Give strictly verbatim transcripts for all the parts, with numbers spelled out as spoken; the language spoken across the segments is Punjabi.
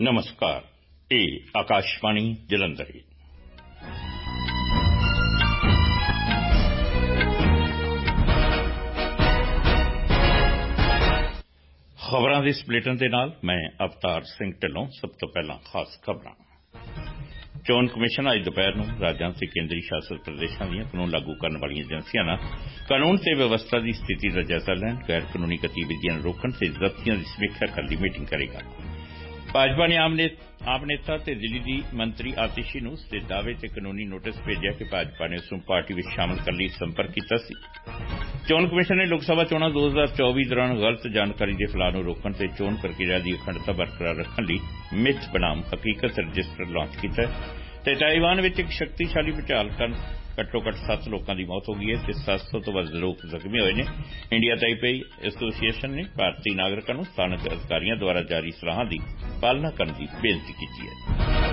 नमस्कार, ਇਹ ਆਕਾਸ਼ਵਾਣੀ ਜਲੰਧਰ ਹੈ। ਖਬਰਾਂ ਦੇ ਸਪਲੇਟਨ ਦੇ ਨਾਲ ਮੈਂ ਅਵਤਾਰ ਸਿੰਘ ਢਿੱਲੋਂ। ਸਭ ਤੋਂ ਪਹਿਲਾਂ ਖਾਸ ਖਬਰਾਂ। ਚੋਣ ਕਮਿਸ਼ਨ ਅੱਜ ਦੁਪਹਿਰ ਨੂੰ ਰਾਜਾਂ ਤੇ ਕੇਂਦਰੀ ਸ਼ਾਸਤ ਪ੍ਰਦੇਸ਼ਾਂ ਦੀਆਂ ਕਾਨੂੰਨ ਲਾਗੂ ਕਰਨ ਵਾਲੀਆਂ ਏਜੰਸੀਆਂ ਨਾਲ ਕਾਨੂੰਨ ਤੇ ਵਿਵਸਥਾ ਦੀ ਸਥਿਤੀ ਦਾ ਜਾਇਜ਼ਾ ਲੈਣ, ਗੈਰ ਕਾਨੂੰਨੀ ਗਤੀਵਿਧੀਆਂ ਨੂੰ ਰੋਕਣ ਤੇ ਜ਼ਬਤੀਆਂ ਦੀ ਸਮੀਖਿਆ ਕਰਨ ਲਈ ਮੀਟਿੰਗ ਕਰੇਗਾ। ਭਾਜਪਾ ਨੇ ਆਮ ਨੇਤਾ ਤੇ ਦਿੱਲੀ ਦੀ ਮੰਤਰੀ ਆਤਿਸ਼ੀ ਨੂੰ ਉਸਦੇ ਦਾਅਵੇ ਤੇ ਕਾਨੂੰਨੀ ਨੋਟਿਸ ਭੇਜਿਆ ਕਿ ਭਾਜਪਾ ਨੇ ਉਸ ਨੂੰ ਪਾਰਟੀ ਵਿੱਚ ਸ਼ਾਮਲ ਕਰਨ ਲਈ ਸੰਪਰਕ ਕੀਤਾ ਸੀ। ਚੋਣ ਕਮਿਸ਼ਨ ਨੇ ਲੋਕ ਸਭਾ ਚੋਣਾਂ ਦੋ ਹਜ਼ਾਰ ਚੌਵੀ ਦੌਰਾਨ ਗਲਤ ਜਾਣਕਾਰੀ ਦੇ ਫੈਲਾਅ ਨੂੰ ਰੋਕਣ ਤੇ ਚੋਣ ਪ੍ਰਕਿਰਿਆ ਦੀ ਅਖੰਡਤਾ ਬਰਕਰਾਰ ਰੱਖਣ ਲਈ ਮਿੱਥ ਬਨਾਮ ਹਕੀਕਤ ਰਜਿਸਟਰ ਲਾਂਚ ਕੀਤਾ ਹੈ ਤੇ ਤਾਈਵਾਨ ਵਿੱਚ ਇੱਕ ਸ਼ਕਤੀਸ਼ਾਲੀ ਭੂਚਾਲ ਕਾਰਨ ਘੱਟੋ ਘੱਟ ਸੱਤ ਲੋਕਾਂ ਦੀ ਮੌਤ ਹੋ ਗਈ ਹੈ ਤੇ ਸੱਤ ਸੌ ਤੋਂ ਵੱਧ ਲੋਕ ਜ਼ਖਮੀ ਹੋਏ ਨੇ। ਇੰਡੀਆ ਤਾਈਪੇਈ ਐਸੋਸੀਏਸ਼ਨ ਨੇ ਭਾਰਤੀ ਨਾਗਰਿਕਾਂ ਨੂੰ ਸਥਾਨਕ ਅਧਿਕਾਰੀਆਂ ਦੁਆਰਾ ਜਾਰੀ ਸਲਾਹਾਂ ਦੀ ਪਾਲਣਾ ਕਰਨ ਦੀ ਬੇਨਤੀ ਕੀਤੀ ਹੈ।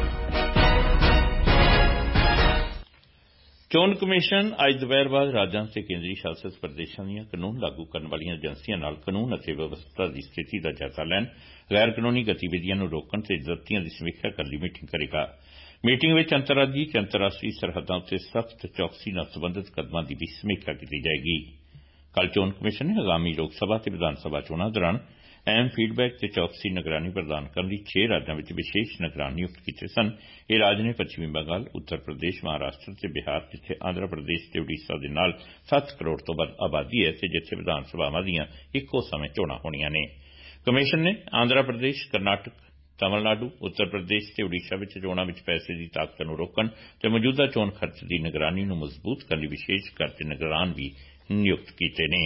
ਚੋਣ ਕਮਿਸ਼ਨ ਅੱਜ ਦੁਪਹਿਰ ਬਾਅਦ ਰਾਜਾਂ ਤੇ ਕੇਂਦਰੀ ਸ਼ਾਸਤ ਪ੍ਰਦੇਸ਼ਾਂ ਦੀਆਂ ਕਾਨੂੰਨ ਲਾਗੂ ਕਰਨ ਵਾਲੀਆਂ ਏਜੰਸੀਆਂ ਨਾਲ ਕਾਨੂੰਨ ਅਤੇ ਵਿਵਸਥਾ ਦੀ ਸਥਿਤੀ ਦਾ ਜਾਇਜ਼ਾ ਲੈਣ, ਗੈਰ ਕਾਨੂੰਨੀ ਗਤੀਵਿਧੀਆਂ ਨੂੰ ਰੋਕਣ ਤੇ ਜ਼ਬਤੀਆਂ ਦੀ ਸਮੀਖਿਆ ਕਰਨ ਲਈ ਮੀਟਿੰਗ ਕਰੇਗਾ। ਮੀਟਿੰਗ ਵਿੱਚ ਅੰਤਰਰਾਜੀ ਤੇ ਅੰਤਰਰਾਸ਼ਟਰੀ ਸਰਹੱਦਾਂ ਉੱਤੇ ਸਖਤ ਚੌਕਸੀ ਨਾਲ ਸਬੰਧਤ ਕਦਮਾਂ ਦੀ ਵੀ ਸਮੀਖਿਆ ਕੀਤੀ ਜਾਏਗੀ। ਕੱਲ੍ਹ ਚੋਣ ਕਮਿਸ਼ਨ ਨੇ ਆਗਾਮੀ ਲੋਕ ਸਭਾ ਤੇ ਵਿਧਾਨ ਸਭਾ ਚੋਣਾਂ ਦੌਰਾਨ ਅਹਿਮ ਫੀਡਬੈਕ ਤੇ ਚੌਕਸੀ ਨਿਗਰਾਨੀ ਪ੍ਰਦਾਨ ਕਰਨ ਲਈ ਛੇ ਰਾਜਾਂ ਵਿੱਚ ਵਿਸ਼ੇਸ਼ ਨਿਗਰਾਨ ਨਿਯੁਕਤ ਕੀਤੇ ਸਨ। ਇਹ ਰਾਜ ਨੇ ਪੱਛਮੀ ਬੰਗਾਲ, ਉੱਤਰ ਪ੍ਰਦੇਸ਼, ਮਹਾਰਾਸ਼ਟਰ ਤੇ ਬਿਹਾਰ, ਜਿੱਥੇ ਆਂਧਰਾ ਪ੍ਰਦੇਸ਼ ਤੇ ਉੜੀਸਾ ਦੇ ਨਾਲ ਸੱਤ ਕਰੋੜ ਤੋਂ ਵੱਧ ਆਬਾਦੀ ਹੈ ਤੇ ਜਿੱਥੇ ਵਿਧਾਨ ਸਭਾਵਾਂ ਦੀਆਂ ਇੱਕੋ ਸਮੇਂ ਚੋਣਾਂ ਹੋਣੀਆਂ ਨੇ। ਕਮਿਸ਼ਨ ਨੇ ਆਂਧਰਾ ਪ੍ਰਦੇਸ਼, ਕਰਨਾਟਕ, ਤਮਿਲਨਾਡੂ, ਉੱਤਰ ਪ੍ਰਦੇਸ਼ ਤੇ ਉੜੀਸਾ ਵਿੱਚ ਚੋਣਾਂ ਵਿੱਚ ਪੈਸੇ ਦੀ ਤਾਕਤ ਨੂੰ ਰੋਕਣ ਤੇ ਮੌਜੂਦਾ ਚੋਣ ਖਰਚ ਦੀ ਨਿਗਰਾਨੀ ਨੂੰ ਮਜ਼ਬੂਤ ਕਰਨ ਲਈ ਵਿਸ਼ੇਸ਼ ਕਰਕੇ ਨਿਗਰਾਨ ਵੀ ਨਿਯੁਕਤ ਕੀਤੇ ਨੇ।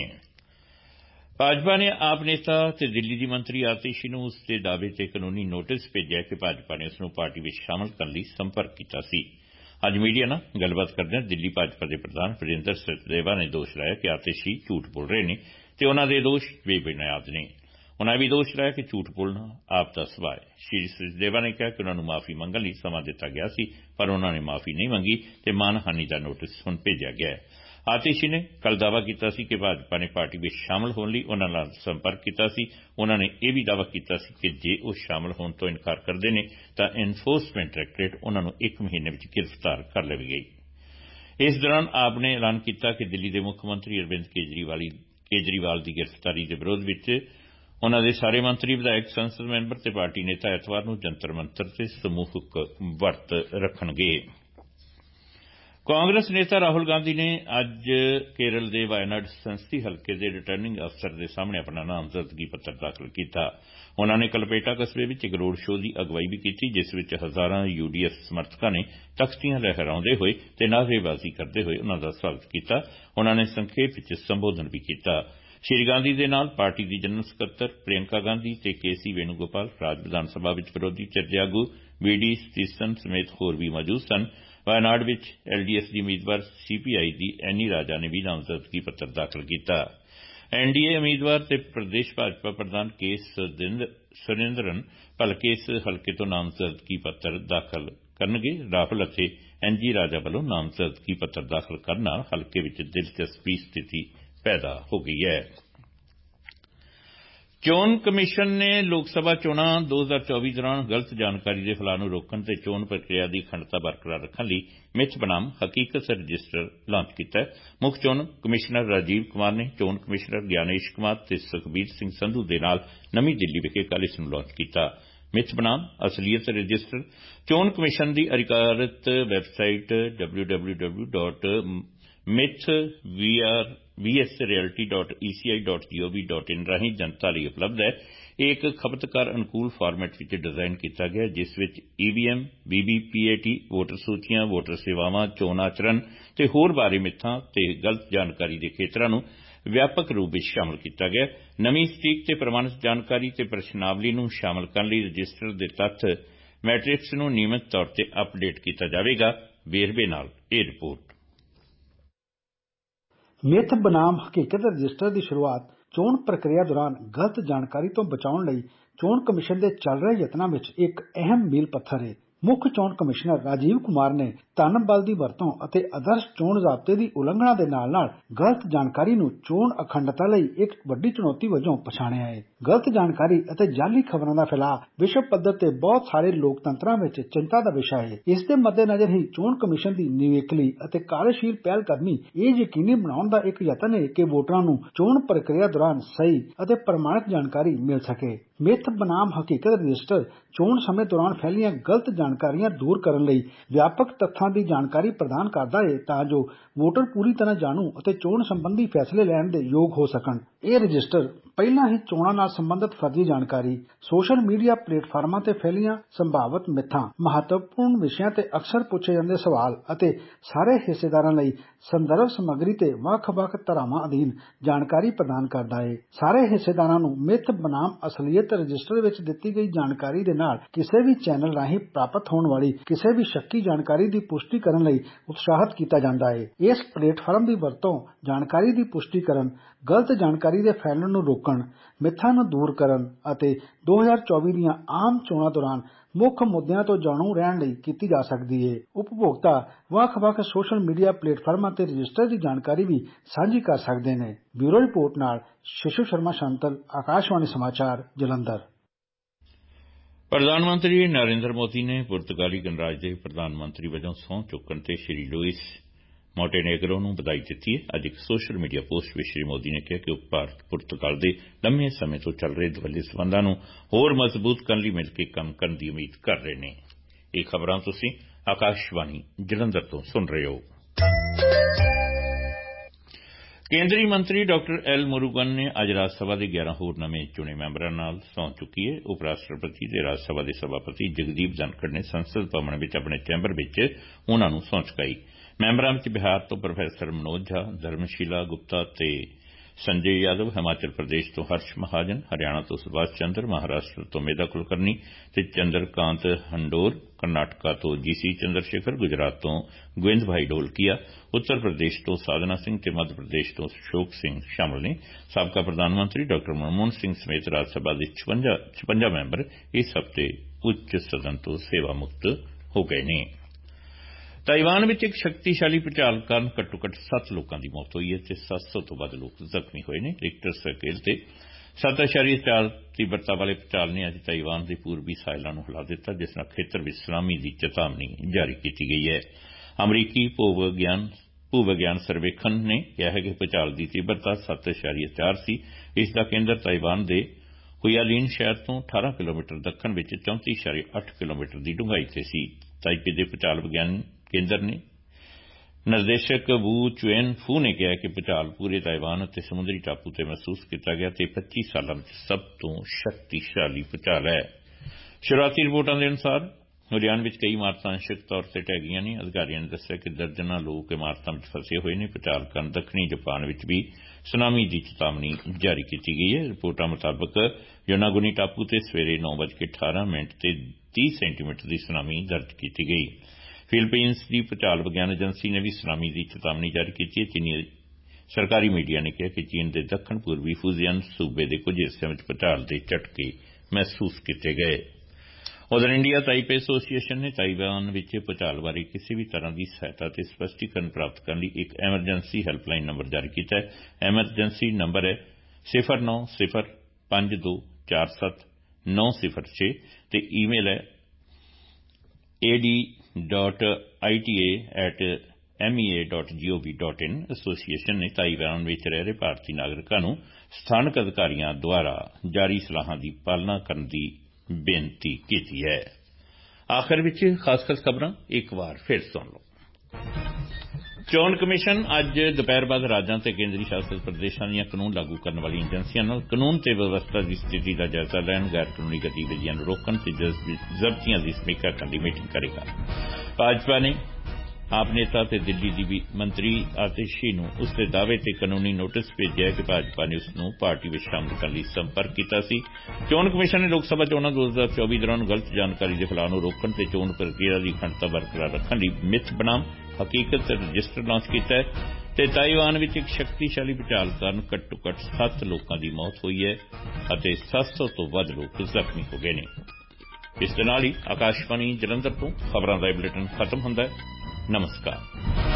ਭਾਜਪਾ ਨੇ ਆਪ ਨੇਤਾ ਤੇ ਦਿੱਲੀ ਦੀ ਮੰਤਰੀ ਆਤਿਸ਼ੀ ਨੂੰ ਉਸ ਦੇ ਦਾਅਵੇ ਤੇ ਕਾਨੂੰਨੀ ਨੋਟਿਸ ਭੇਜਿਆ ਕਿ ਭਾਜਪਾ ਨੇ ਉਸ ਨੂੰ ਪਾਰਟੀ ਵਿੱਚ ਸ਼ਾਮਲ ਕਰਨ ਲਈ ਸੰਪਰਕ ਕੀਤਾ ਸੀ। ਅੱਜ ਮੀਡੀਆ ਨਾਲ ਗੱਲਬਾਤ ਕਰਦਿਆਂ ਦਿੱਲੀ ਭਾਜਪਾ ਦੇ ਪ੍ਰਧਾਨ ਵਰਿੰਦਰ ਸਚਦੇਵਾ ਨੇ ਦੋਸ਼ ਲਾਇਆ ਕਿ ਆਤਿਸ਼ੀ ਝੂਠ ਬੋਲ ਰਹੇ ਨੇ ਤੇ ਉਨ੍ਹਾਂ ਦੇ ਦੋਸ਼ ਬੇਬੁਨਿਆਦ ਨੇ। ਉਨ੍ਹਾਂ ਵੀ ਦੋਸ਼ ਲਾਇਆ ਕਿ ਝੂਠ ਬੋਲਣਾ ਆਪ ਦਾ ਸੁਭਾਅ ਹੈ। ਸ਼੍ਰੀ ਸਚਦੇਵਾ ਨੇ ਕਿਹਾ ਕਿ ਉਨ੍ਹਾਂ ਨੂੰ ਮਾਫੀ ਮੰਗਣ ਲਈ ਸਮਾਂ ਦਿੱਤਾ ਗਿਆ ਸੀ, ਪਰ ਉਨ੍ਹਾਂ ਨੇ ਮਾਫੀ ਨਹੀਂ ਮੰਗੀ ਤੇ ਮਾਨਹਾਨੀ ਦਾ ਨੋਟਿਸ ਹੁਣ ਭੇਜਿਆ ਗਿਆ ਹੈ। ਆਤਿਸ਼ੀ ਨੇ ਕੱਲ੍ਹ ਦਾਅਵਾ ਕੀਤਾ ਸੀ ਕਿ ਭਾਜਪਾ ਨੇ ਪਾਰਟੀ ਵਿੱਚ ਸ਼ਾਮਲ ਹੋਣ ਲਈ ਉਨ੍ਹਾਂ ਨਾਲ ਸੰਪਰਕ ਕੀਤਾ ਸੀ। ਉਨ੍ਹਾਂ ਨੇ ਇਹ ਵੀ ਦਾਅਵਾ ਕੀਤਾ ਸੀ ਕਿ ਜੇ ਉਹ ਸ਼ਾਮਲ ਹੋਣ ਤੋਂ ਇਨਕਾਰ ਕਰਦੇ ਨੇ ਤਾਂ ਐਨਫੋਰਸਮੈਂਟ ਡਾਇਰੈਕਟੋਰੇਟ ਉਨ੍ਹਾਂ ਨੂੰ ਇੱਕ ਮਹੀਨੇ ਵਿੱਚ ਗ੍ਰਿਫਤਾਰ ਕਰ ਲਵੇਗੀ। ਇਸ ਦੌਰਾਨ ਆਪ ਨੇ ਐਲਾਨ ਕੀਤਾ ਕਿ ਦਿੱਲੀ ਦੇ ਮੁੱਖ ਮੰਤਰੀ ਅਰਵਿੰਦ ਕੇਜਰੀਵਾਲ ਦੀ ਗ੍ਰਿਫਤਾਰੀ ਦੇ ਵਿਰੋਧ ਵਿੱਚ ਉਨ੍ਹਾਂ ਦੇ ਸਾਰੇ ਮੰਤਰੀ, ਵਿਧਾਇਕ, ਸੰਸਦ ਮੈਂਬਰ ਤੇ ਪਾਰਟੀ ਨੇਤਾ ਐਤਵਾਰ ਨੂੰ ਜੰਤਰ ਮੰਤਰ ਤੇ ਸਮੂਹਕ ਵਰਤ ਰੱਖਣਗੇ। ਕਾਂਗਰਸ ਨੇਤਾ ਰਾਹੁਲ ਗਾਂਧੀ ਨੇ ਅੱਜ ਕੇਰਲ ਦੇ ਵਾਇਨਾਡ ਸੰਸਦੀ ਹਲਕੇ ਦੇ ਰਿਟਰਨਿੰਗ ਅਫਸਰ ਦੇ ਸਾਹਮਣੇ ਆਪਣਾ ਨਾਮਜ਼ਦਗੀ ਪੱਤਰ ਦਾਖਲ ਕੀਤਾ। ਉਨ੍ਹਾਂ ਨੇ ਕਲਪੇਟਾ ਕਸਬੇ ਵਿੱਚ ਇੱਕ ਰੋਡ ਸ਼ੋਅ ਦੀ ਅਗਵਾਈ ਵੀ ਕੀਤੀ, ਜਿਸ ਵਿੱਚ ਹਜ਼ਾਰਾਂ ਯੂ ਡੀ ਐਫ ਸਮਰਥਕਾਂ ਨੇ ਤਖ਼ਤੀਆਂ ਲਹਿਰਾਉਂਦੇ ਹੋਏ ਤੇ ਨਾਅਰੇਬਾਜ਼ੀ ਕਰਦੇ ਹੋਏ ਉਨ੍ਹਾਂ ਦਾ ਸਵਾਗਤ ਕੀਤਾ। ਉਨ੍ਹਾਂ ਨੇ ਸੰਖੇਪ ਵਿੱਚ ਸੰਬੋਧਨ ਵੀ ਕੀਤਾ। ਸ਼੍ਰੀ ਗਾਂਧੀ ਦੇ ਨਾਲ ਪਾਰਟੀ ਦੀ ਜਨਰਲ ਸਕੱਤਰ ਪ੍ਰਿਯੰਕਾ ਗਾਂਧੀ ਤੇ ਕੇ ਸੀ ਵੇਣੂਗੋਪਾਲ, ਰਾਜ ਵਿਧਾਨ ਸਭਾ ਵਿੱਚ ਵਿਰੋਧੀ ਧਿਰ ਦੇ ਆਗੂ ਬੀ ਡੀ ਸਤੀਸਨ ਸਮੇਤ ਹੋਰ ਵੀ ਮੌਜੂਦ ਸਨ। ਵਾਇਨਾਡ ਵਿੱਚ ਐਲ ਡੀ ਐਫ ਦੀ ਉਮੀਦਵਾਰ ਸੀ ਪੀ ਆਈ ਦੀ ਐਨੀ ਰਾਜਾ ਨੇ ਵੀ ਨਾਮਜ਼ਦਗੀ ਪੱਤਰ ਦਾਖਲ ਕੀਤਾ। ਐਨ ਡੀ ਏ ਉਮੀਦਵਾਰ ਤੇ ਪ੍ਰਦੇਸ਼ ਭਾਜਪਾ ਪ੍ਰਧਾਨ ਕੇ ਸੁਰਿੰਦਰਨ ਭਲਕੇ ਇਸ ਹਲਕੇ ਤੋਂ ਨਾਮਜ਼ਦਗੀ ਪੱਤਰ ਦਾਖਲ ਕਰਨਗੇ। ਰਾਹੁਲ ਅਤੇ ਐਨ ਜੀ ਰਾਜਾ ਵੱਲੋਂ ਨਾਮਜ਼ਦਗੀ ਪੱਤਰ ਦਾਖਲ ਕਰਨ ਨਾਲ ਹਲਕੇ ਵਿੱਚ ਦਿਲਚਸਪੀ ਸਥਿਤੀ ਪੈਦਾ ਹੋ ਗਈ ਹੈ। ਚੋਣ ਕਮਿਸ਼ਨ ਨੇ ਲੋਕ ਸਭਾ ਚੋਣਾਂ ਦੋ ਹਜ਼ਾਰ ਚੌਵੀ ਦੌਰਾਨ ਗਲਤ ਜਾਣਕਾਰੀ ਦੇ ਫੈਲਾਅ ਨੂੰ ਰੋਕਣ ਤੇ ਚੋਣ ਪ੍ਰਕਿਰਿਆ ਦੀ ਅਖੰਡਤਾ ਬਰਕਰਾਰ ਰੱਖਣ ਲਈ ਮਿੱਥ ਬਨਾਮ ਹਕੀਕਤ ਰਜਿਸਟਰ ਲਾਂਚ ਕੀਤਾ ਹੈ। ਮੁੱਖ ਚੋਣ ਕਮਿਸ਼ਨਰ ਰਾਜੀਵ ਕੁਮਾਰ ਨੇ ਚੋਣ ਕਮਿਸ਼ਨਰ ਗਿਆਨੇਸ਼ ਕੁਮਾਰ ਤੇ ਸੁਖਬੀਰ ਸਿੰਘ ਸੰਧੂ ਦੇ ਨਾਲ ਨਵੀਂ ਦਿੱਲੀ ਵਿਖੇ ਕੱਲ੍ਹ ਇਸ ਨੂੰ ਲਾਂਚ ਕੀਤਾ। ਮਿੱਥ ਬਨਾਮ ਅਸਲੀਅਤ ਰਜਿਸਟਰ ਚੋਣ ਕਮਿਸ਼ਨ ਦੀ ਅਧਿਕਾਰਤ website W W W dot myth V S reality dot E C I dot G O V dot ਇਨ ਰਾਹੀਂ ਜਨਤਾ ਲਈ ਉਪਲਬਧ ਹੈ। ਇਹ ਇੱਕ ਖਪਤਕਾਰ ਅਨੁਕੂਲ ਫਾਰਮੈਟ ਵਿੱਚ ਡਿਜ਼ਾਈਨ ਕੀਤਾ ਗਿਆ, ਜਿਸ ਵਿੱਚ E V M, B B P A T, voter ਸੂਚੀਆਂ, ਵੋਟਰ ਸੇਵਾਵਾਂ, ਚੋਣ ਆਚਰਣ ਤੇ ਹੋਰ ਬਾਰੇ ਮਿੱਥਾਂ ਤੇ ਗਲਤ ਜਾਣਕਾਰੀ ਦੇ ਖੇਤਰਾਂ ਨੂੰ ਵਿਆਪਕ ਰੂਪ ਵਿੱਚ ਸ਼ਾਮਲ ਕੀਤਾ ਗਿਆ। ਨਵੀਂ ਸਟੀਕ ਤੇ ਪ੍ਰਮਾਣਿਤ ਜਾਣਕਾਰੀ ਤੇ ਪ੍ਰਸ਼ਨਾਵਲੀ ਨੂੰ ਸ਼ਾਮਲ ਕਰਨ ਲਈ ਰਜਿਸਟਰ ਦੇ ਤੱਥ ਮੈਟ੍ਰਿਕਸ ਨੂੰ ਨਿਯਮਿਤ ਤੌਰ ਤੇ ਅਪਡੇਟ ਕੀਤਾ ਜਾਵੇਗਾ। ਵੇਰਵੇ ਨਾਲ ਇਹ ਰਿਪੋਰਟ। ਮਿੱਥ ਬਨਾਮ ਹਕੀਕਤ ਰਜਿਸਟਰ ਦੀ ਸ਼ੁਰੂਆਤ ਚੋਣ ਪ੍ਰਕਿਰਿਆ ਦੌਰਾਨ ਗਲਤ ਜਾਣਕਾਰੀ ਤੋਂ ਬਚਾਉਣ ਲਈ ਚੋਣ ਕਮਿਸ਼ਨ ਦੇ ਚੱਲ ਰਹੇ ਯਤਨਾਂ ਵਿੱਚ ਇੱਕ ਅਹਿਮ ਮੀਲ ਪੱਥਰ ਹੈ। ਮੁੱਖ ਚੋਣ ਕਮਿਸ਼ਨਰ ਰਾਜੀਵ ਕੁਮਾਰ ਨੇ ਧਨ ਬਲ ਦੀ ਵਰਤੋਂ ਅਤੇ ਆਦਰਸ਼ ਚੋਣ ਜ਼ਾਬਤੇ ਦੀ ਉਲੰਘਣਾ ਦੇ ਨਾਲ-ਨਾਲ ਗਲਤ ਜਾਣਕਾਰੀ ਨੂੰ ਚੋਣ ਅਖੰਡਤਾ ਲਈ ਇੱਕ ਵੱਡੀ ਚੁਣੌਤੀ ਵਜੋਂ ਪਛਾਣਿਆ ਹੈ। ਗਲਤ ਜਾਣਕਾਰੀ ਅਤੇ ਜਾਲੀ ਖਬਰਾਂ ਦਾ ਫੈਲਾਅ ਵਿਸ਼ਵ ਪੱਧਰ ਤੇ ਬਹੁਤ ਸਾਰੇ ਲੋਕਤੰਤਰਾਂ ਵਿੱਚ ਚਿੰਤਾ ਦਾ ਵਿਸ਼ਾ ਹੈ। ਇਸ ਦੇ ਮੱਦੇਨਜ਼ਰ ਹੀ ਚੋਣ ਕਮਿਸ਼ਨ ਦੀ ਨਿਵੇਕਲੀ ਅਤੇ ਕਾਰਜਸ਼ੀਲ ਪਹਿਲਕਦਮੀ ਇਹ ਯਕੀਨੀ ਬਣਾਉਣ ਦਾ ਇੱਕ ਯਤਨ ਹੈ ਕਿ ਵੋਟਰਾਂ ਨੂੰ ਚੋਣ ਪ੍ਰਕਿਰਿਆ ਦੌਰਾਨ ਸਹੀ ਅਤੇ ਪ੍ਰਮਾਣਿਤ ਜਾਣਕਾਰੀ ਮਿਲ ਸਕੇ। ਮਿੱਥ ਬਨਾਮ ਹਕੀਕਤ ਰਜਿਸਟਰ ਚੋਣ ਸਮੇਂ ਦੌਰਾਨ ਫੈਲੀਆਂ ਗਲਤ ਜਾਣਕਾਰੀਆਂ ਦੂਰ ਕਰਨ ਲਈ ਵਿਆਪਕ ਤੱਥਾਂ ਦੀ ਜਾਣਕਾਰੀ ਪ੍ਰਦਾਨ ਕਰਦਾ ਹੈ ਤਾਂ ਜੋ ਵੋਟਰ ਪੂਰੀ ਤਰ੍ਹਾਂ ਜਾਣੂ ਅਤੇ ਚੋਣ ਸੰਬੰਧੀ ਫੈਸਲੇ ਲੈਣ ਦੇ ਯੋਗ ਹੋ ਸਕਣ। ਇਹ ਰਜਿਸਟਰ ਪਹਿਲਾਂ ਹੀ ਚੋਣਾਂ ਨਾਲ ਸੰਬੰਧਿਤ ਫਰਜ਼ੀ ਜਾਣਕਾਰੀ, ਸੋਸ਼ਲ ਮੀਡੀਆ ਪਲੇਟਫਾਰਮਾਂ ਤੇ ਫੈਲੀਆਂ ਸੰਭਾਵਿਤ ਮਿੱਥਾਂ, ਮਹੱਤਵਪੂਰਨ ਵਿਸ਼ਿਆਂ ਤੇ ਅਕਸਰ ਪੁੱਛੇ ਜਾਂਦੇ ਸਵਾਲ ਅਤੇ ਸਾਰੇ ਹਿੱਸੇਦਾਰਾਂ ਲਈ ਸੰਦਰਭ ਸਮੱਗਰੀ ਤੇ ਵੱਖ-ਵੱਖ ਧਾਰਾਵਾਂ ਅਧੀਨ ਜਾਣਕਾਰੀ ਪ੍ਰਦਾਨ ਕਰਦਾ ਹੈ। ਸਾਰੇ ਹਿੱਸੇਦਾਰਾਂ ਨੂੰ ਮਿੱਥ ਬਨਾਮ ਅਸਲੀਅਤ ਰਜਿਸਟਰ ਵਿੱਚ ਦਿੱਤੀ ਗਈ ਜਾਣਕਾਰੀ ਦੇ ਨਾਲ ਕਿਸੇ ਵੀ ਚੈਨਲ ਰਾਹੀਂ ਪ੍ਰਾਪਤ ਹੋਣ ਵਾਲੀ ਕਿਸੇ ਵੀ ਸ਼ੱਕੀ ਜਾਣਕਾਰੀ ਦੀ ਪੁਸ਼ਟੀ ਕਰਨ ਲਈ ਉਤਸ਼ਾਹਿਤ ਕੀਤਾ ਜਾਂਦਾ ਹੈ। ਇਸ ਪਲੇਟਫਾਰਮ ਦੀ ਵਰਤੋਂ ਜਾਣਕਾਰੀ ਦੀ ਪੁਸ਼ਟੀ ਕਰਨ, ਗਲਤ ਜਾਣਕਾਰੀ ਦੇ ਫੈਲਣ ਨੂੰ ਰੋਕਣ, ਮਿੱਥਾਂ ਨੂੰ ਦੂਰ ਕਰਨ ਅਤੇ ਦੋ ਹਜ਼ਾਰ ਚੌਵੀ ਦੀਆਂ ਆਮ ਚੋਣਾਂ ਦੌਰਾਨ ਮੁੱਖ ਮੁੱਦਿਆਂ ਤੋਂ ਜਾਣੂ ਰਹਿਣ ਲਈ ਕੀਤੀ ਜਾ ਸਕਦੀ ਹੈ। ਉਪਭੋਗਤਾ ਵੱਖ-ਵੱਖ ਸੋਸ਼ਲ ਮੀਡੀਆ ਪਲੇਟਫਾਰਮਾਂ ਤੇ ਰਜਿਸਟਰ ਦੀ ਜਾਣਕਾਰੀ ਵੀ ਸਾਂਝੀ ਕਰ ਸਕਦੇ ਨੇ। ਬਿਊਰੋ ਰਿਪੋਰਟ ਨਾਲ ਸ਼ਿਸ਼ੂ ਸ਼ਰਮਾ ਸ਼ਾਂਤਲ, ਆਕਾਸ਼ਵਾਣੀ ਸਮਾਚਾਰ, ਜਲੰਧਰ। ਪ੍ਰਧਾਨ ਮੰਤਰੀ ਨਰਿੰਦਰ ਮੋਦੀ ਨੇ ਪੁਰਤਗਾਲੀ ਗਣਰਾਜ ਦੇ ਪ੍ਰਧਾਨ ਮੰਤਰੀ ਵਜੋਂ ਸਹੁੰ ਚੁੱਕਣ ਤੇ ਸ਼੍ਰੀ ਲੁਈਸ ਮੋਂਟੇਨੇਗਰੋ ਨੂੰ ਵਧਾਈ ਦਿੱਤੀ ਹੈ। ਅੱਜ ਇੱਕ ਸੋਸ਼ਲ ਮੀਡੀਆ ਪੋਸਟ ਵਿੱਚ ਸ਼੍ਰੀ ਮੋਦੀ ਨੇ ਕਿਹਾ ਕਿ ਉਹ ਭਾਰਤ ਪੁਰਤਗਾਲ ਦੇ ਲੰਮੇ ਸਮੇਂ ਤੋਂ ਚੱਲ ਰਹੇ ਦਵੱਲੇ ਸਬੰਧਾਂ ਨੂੰ ਹੋਰ ਮਜ਼ਬੂਤ ਕਰਨ ਲਈ ਮਿਲ ਕੇ ਕੰਮ ਕਰਨ ਦੀ ਉਮੀਦ ਕਰ ਰਹੇ ਨੇ। ਇਹ ਖਬਰਾਂ ਤੁਸੀਂ ਆਕਾਸ਼ਵਾਣੀ ਜਲੰਧਰ ਤੋਂ ਸੁਣ ਰਹੇ ਹੋ। ਕੇਂਦਰੀ ਮੰਤਰੀ ਡਾਕਟਰ ਐਲ ਮੁਰੂਗਨ ਨੇ ਅੱਜ ਰਾਜ ਸਭਾ ਦੇ ਗਿਆਰਾਂ ਹੋਰ ਨਵੇਂ ਚੁਣੇ ਮੈਂਬਰਾਂ ਨਾਲ ਸਹੁੰ ਚੁੱਕੀ ਹੈ। ਉਪ ਰਾਸ਼ਟਰਪਤੀ ਤੇ ਰਾਜ ਸਭਾ ਦੇ ਸਭਾਪਤੀ ਜਗਦੀਪ ਧਨਖੜ ਨੇ ਸੰਸਦ ਭਵਨ ਵਿੱਚ ਆਪਣੇ ਚੈਂਬਰ ਵਿੱਚ ਉਨ੍ਹਾਂ ਨੂੰ ਸਹੁੰ ਚੁਕਾਈ। ਮੈਂਬਰਾਂ ਵਿੱਚ ਬਿਹਾਰ ਤੋਂ ਪ੍ਰੋਫੈਸਰ ਮਨੋਜ ਝਾ, ਧਰਮਸ਼ੀਲਾ ਗੁਪਤਾ ਤੇ ਸੰਜੇ ਯਾਦਵ, ਹਿਮਾਚਲ ਪ੍ਰਦੇਸ਼ ਤੋਂ ਹਰਸ਼ ਮਹਾਜਨ, ਹਰਿਆਣਾ ਤੋਂ ਸੁਭਾਸ਼ ਚੰਦਰ, ਮਹਾਰਾਸ਼ਟਰ ਤੋਂ ਮੇਧਾ ਕੁਲਕਰਨੀ ਤੇ ਚੰਦਰਕਾਂਤ ਹੰਡੋਰ, ਕਰਨਾਟਕਾ ਤੋਂ ਜੀ ਸੀ ਚੰਦਰ ਸ਼ੇਖਰ, ਗੁਜਰਾਤ ਤੋਂ ਗੋਇੰਦ ਭਾਈ ਢੋਲਕੀਆ, ਉੱਤਰ ਪ੍ਰਦੇਸ਼ ਤੋਂ ਸਾਧਨਾ ਸਿੰਘ ਤੇ ਮੱਧ ਪ੍ਰਦੇਸ਼ ਤੋਂ ਅਸ਼ੋਕ ਸਿੰਘ ਸ਼ਾਮਲ ਨੇ। ਸਾਬਕਾ ਪ੍ਰਧਾਨ ਮੰਤਰੀ ਡਾਕਟਰ ਮਨਮੋਹਨ ਸਿੰਘ ਸਮੇਤ ਰਾਜ ਸਭਾ ਦੇ ਛਪੰਜਾ ਮੈਂਬਰ ਇਸ ਹਫ਼ਤੇ ਉੱਚ ਸਦਨ ਤੋਂ ਸੇਵਾ ਮੁਕਤ ਹੋ ਗਏ ਨੇ। ਤਾਈਵਾਨ ਵਿੱਚ ਇੱਕ ਸ਼ਕਤੀਸ਼ਾਲੀ ਭੂਚਾਲ ਕਾਰਨ ਘੱਟੋ ਘੱਟ ਸੱਤ ਲੋਕਾਂ ਦੀ ਮੌਤ ਹੋਈ ਹੈ ਤੇ ਸੱਤ ਸੌ ਤੋਂ ਵੱਧ ਲੋਕ ਜ਼ਖਮੀ ਹੋਏ ਨੇ। ਰਿਕਟਰ ਸਕੇਲ ਤੇ ਸੱਤ ਅਸ਼ਾਰੀਆ ਚਾਰ ਤੀਬਰਤਾ ਵਾਲੇ ਭੂਚਾਲ ਨੇ ਅੱਜ ਤਾਈਵਾਨ ਦੇ ਪੂਰਬੀ ਸਾਹਿਲਾਂ ਨੂੰ ਹਿਲਾ ਦਿੱਤਾ, ਜਿਸ ਨਾਲ ਖੇਤਰ ਵਿੱਚ ਸੁਨਾਮੀ ਦੀ ਚੇਤਾਵਨੀ ਜਾਰੀ ਕੀਤੀ ਗਈ ਹੈ। ਅਮਰੀਕੀ ਭੂ ਵਿਗਿਆਨ ਭੂ ਵਿਗਿਆਨ ਸਰਵੇਖਣ ਨੇ ਕਿਹਾ ਹੈ ਕਿ ਭੂਚਾਲ ਦੀ ਤੀਬਰਤਾ ਸੱਤ ਅਸ਼ਾਰੀਆ ਚਾਰ ਸੀ। ਇਸ ਦਾ ਕੇਂਦਰ ਤਾਈਵਾਨ ਦੇ ਹੁਆਲੀਨ ਸ਼ਹਿਰ ਤੋਂ ਅਠਾਰਾਂ ਕਿਲੋਮੀਟਰ ਦੱਖਣ ਵਿੱਚ ਚੌਂਤੀ ਅਸ਼ਾਰੀਆ ਅੱਠ ਕਿਲੋਮੀਟਰ ਦੀ ਡੂੰਘਾਈ ਤੇ ਸੀ। ਤਾਈਪੇ ਦੇ ਭੂਚਾਲ ਵਿਗਿਆਨ ਕੇਂਦਰ ਨੇ ਨਿਰਦੇਸ਼ਕ ਵੂ ਚੁਏਨ ਫੂ ਨੇ ਕਿਹਾ ਕਿ ਭੂਚਾਲ ਪੂਰੇ ਤਾਈਵਾਨ ਅਤੇ ਸਮੁੰਦਰੀ ਟਾਪੂ ਤੇ ਮਹਿਸੂਸ ਕੀਤਾ ਗਿਆ ਤੇ ਪੱਚੀ ਸਾਲਾਂ ਵਿੱਚ ਸਭ ਤੋਂ ਸ਼ਕਤੀਸ਼ਾਲੀ ਭੂਚਾਲ ਹੈ। ਸ਼ੁਰੂਆਤੀ ਰਿਪੋਰਟਾਂ ਦੇ ਅਨੁਸਾਰ ਹੁਲਿਆਨ ਵਿੱਚ ਕਈ ਇਮਾਰਤਾਂ ਅੰਸ਼ਕ ਤੌਰ ਤੇ ਢਹਿ ਗਈਆਂ ਨੇ। ਅਧਿਕਾਰੀਆਂ ਨੇ ਦੱਸਿਆ ਕਿ ਦਰਜਨਾਂ ਲੋਕ ਇਮਾਰਤਾਂ ਵਿੱਚ ਫਸੇ ਹੋਏ ਨੇ। ਭੂਚਾਲ ਕਾਰਨ ਦੱਖਣੀ ਜਾਪਾਨ ਵਿੱਚ ਵੀ ਸੁਨਾਮੀ ਦੀ ਚੇਤਾਵਨੀ ਜਾਰੀ ਕੀਤੀ ਗਈ ਹੈ। ਰਿਪੋਰਟਾਂ ਮੁਤਾਬਕ ਯੋਨਾਗੁਨੀ ਟਾਪੂ ਤੇ ਸਵੇਰੇ ਨੌ ਵਜ ਕੇ ਅਠਾਰਾਂ ਮਿੰਟ ਤੇ ਤੀਹ ਸੈਂਟੀਮੀਟਰ ਦੀ ਸੁਨਾਮੀ ਦਰਜ ਕੀਤੀ ਗਈ। ਫਿਲੀਪੀਨਸ ਦੀ ਭੂਚਾਲ ਵਿਗਿਆਨ ਏਜੰਸੀ ਨੇ ਵੀ ਸੁਨਾਮੀ ਦੀ ਚੇਤਾਵਨੀ ਜਾਰੀ ਕੀਤੀ ਹੈ। ਚੀਨੀ ਸਰਕਾਰੀ ਮੀਡੀਆ ਨੇ ਕਿਹਾ ਕਿ ਚੀਨ ਦੇ ਦੱਖਣ ਪੂਰਬੀ ਫੂਜ਼ੀਅਨ ਸੂਬੇ ਦੇ ਕੁਝ ਹਿੱਸਿਆਂ ਵਿੱਚ ਭੂਚਾਲ ਦੇ ਝਟਕੇ ਮਹਿਸੂਸ ਕੀਤੇ ਗਏ। ਉਧਰ ਇੰਡੀਆ ਤਾਈਪੇ ਐਸੋਸੀਏਸ਼ਨ ਨੇ ਤਾਈਵਾਨ ਵਿੱਚ ਭੂਚਾਲ ਬਾਰੇ ਕਿਸੇ ਵੀ ਤਰ੍ਹਾਂ ਦੀ ਸਹਾਇਤਾ ਤੇ ਸਪਸ਼ਟੀਕਰਨ ਪ੍ਰਾਪਤ ਕਰਨ ਲਈ ਇੱਕ ਐਮਰਜੈਂਸੀ ਹੈਲਪਲਾਈਨ ਨੰਬਰ ਜਾਰੀ ਕੀਤਾ ਹੈ। ਐਮਰਜੈਂਸੀ ਨੰਬਰ ਹੈ ਸਿਫਰ ਨੌ ਸਿਫਰ ਪੰਜ ਦੋ ਚਾਰ ਸੱਤ ਨੌ ਸਿਫਰ ਛੇ ਤੇ ਈਮੇਲ ਹੈ A D dot I T A at M E A dot G O V dot in. Association ਨੇ ਤਾਈਵਾਨ ਵਿੱਚ ਰਹਿ ਰਹੇ ਭਾਰਤੀ ਨਾਗਰਿਕਾਂ ਨੂੰ ਸਥਾਨਕ ਅਧਿਕਾਰੀਆਂ ਦੁਆਰਾ ਜਾਰੀ ਸਲਾਹਾਂ ਦੀ ਪਾਲਣਾ ਕਰਨ ਦੀ ਬੇਨਤੀ ਕੀਤੀ ਹੈ। ਆਖਰ ਵਿੱਚ ਖਾਸ ਖਾਸ ਖਬਰਾਂ ਇੱਕ ਵਾਰ ਫਿਰ ਸੁਣ ਲਓ। ਚੋਣ ਕਮਿਸ਼ਨ ਅੱਜ ਦੁਪਹਿਰ ਬਾਅਦ ਰਾਜਾਂ ਤੇ ਕੇਂਦਰੀ ਸ਼ਾਸਤ ਪ੍ਰਦੇਸ਼ਾਂ ਦੀਆਂ ਕਾਨੂੰਨ ਲਾਗੂ ਕਰਨ ਵਾਲੀਆਂ ਏਜੰਸੀਆਂ ਨਾਲ ਕਾਨੂੰਨ ਤੇ ਵਿਵਸਥਾ ਦੀ ਸਥਿਤੀ ਦਾ ਜਾਇਜ਼ਾ ਲੈਣ, ਗੈਰ ਕਾਨੂੰਨੀ ਗਤੀਵਿਧੀਆਂ ਨੂੰ ਰੋਕਣ ਤੇ ਜ਼ਬਤੀਆਂ ਦੀ ਸਮੀਖਿਆ ਕਰਨ ਦੀ ਮੀਟਿੰਗ ਕਰੇਗਾ। ਭਾਜਪਾ ਨੇ ਆਪ ਨੇਤਾ ਤੇ ਦਿੱਲੀ ਦੀ ਮੰਤਰੀ ਆਤਿਸ਼ੀ ਨੂੰ ਉਸ ਦੇ ਦਾਅਵੇ ਤੇ ਕਾਨੂੰਨੀ ਨੋਟਿਸ ਭੇਜਿਆ ਕਿ ਭਾਜਪਾ ਨੇ ਉਸ ਨੂੰ ਪਾਰਟੀ ਵਿੱਚ ਸ਼ਾਮਲ ਕਰਨ ਲਈ ਸੰਪਰਕ ਕੀਤਾ ਸੀ। ਚੋਣ ਕਮਿਸ਼ਨ ਨੇ ਲੋਕ ਸਭਾ ਚੋਣਾਂ ਦੋ ਹਜ਼ਾਰ ਚੌਵੀ ਦੌਰਾਨ ਗਲਤ ਜਾਣਕਾਰੀ ਦੇ ਫੈਲਾਅ ਨੂੰ ਰੋਕਣ ਤੇ ਚੋਣ ਪ੍ਰਕਿਰਿਆ ਦੀ ਅਖੰਡਤਾ ਬਰਕਰਾਰ ਰੱਖਣ ਲਈ ਮਿੱਥ ਬਨਾਮ ਹਕੀਕਤ ਰਜਿਸਟਰ ਲਾਂਚ ਕੀਤਾ ਹੈ ਤੇ ਤਾਈਵਾਨ ਵਿੱਚ ਇੱਕ ਸ਼ਕਤੀਸ਼ਾਲੀ ਭੂਚਾਲ ਕਾਰਨ ਘੱਟੋ ਘੱਟ ਸੱਤ ਲੋਕਾਂ ਦੀ ਮੌਤ ਹੋਈ ਹੈ ਅਤੇ ਸੱਤ ਸੌ ਤੋਂ ਵੱਧ ਲੋਕ ਜ਼ਖਮੀ ਹੋ ਗਏ ਨੇ। ਇਸ ਦੇ ਨਾਲ ਹੀ ਆਕਾਸ਼ਵਾਣੀ ਜਲੰਧਰ ਤੋਂ ਖਬਰਾਂ ਦਾ ਇਹ ਬੁਲੇਟਿਨ ਖਤਮ ਹੁੰਦਾ ਹੈ। ਨਮਸਕਾਰ।